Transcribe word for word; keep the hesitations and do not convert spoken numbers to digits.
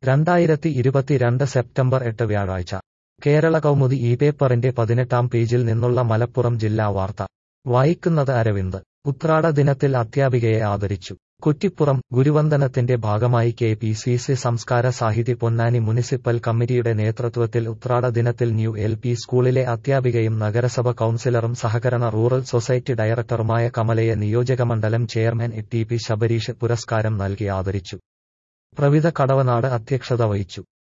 രണ്ടായിരത്തി ഇരുപത്തിരണ്ട് സെപ്റ്റംബർ എട്ട് വ്യാഴാഴ്ച കേരള കൗമുദി ഈ പേപ്പറിന്റെ പതിനെട്ടാം പേജിൽ നിന്നുള്ള മലപ്പുറം ജില്ലാ വാർത്ത വായിക്കുന്നത് അരവിന്ദ്. ഉത്രാട ദിനത്തിൽ അധ്യാപികയെ ആദരിച്ചു. കുറ്റിപ്പുറം. ഗുരുവന്ദനത്തിന്റെ ഭാഗമായി കെ പി സി സി സംസ്കാര സാഹിതി പൊന്നാനി മുനിസിപ്പൽ കമ്മിറ്റിയുടെ നേതൃത്വത്തിൽ ഉത്രാട ദിനത്തിൽ ന്യൂ എൽ പി സ്കൂളിലെ അധ്യാപികയും നഗരസഭ കൌൺസിലറും സഹകരണ റൂറൽ സൊസൈറ്റി ഡയറക്ടറുമായ കമലയെ നിയോജകമണ്ഡലം ചെയർമാൻ ടി പി ശബരീഷ് പുരസ്കാരം നൽകി ആദരിച്ചു. പ്രവിത കടവനാട് അധ്യക്ഷത വഹിച്ചു.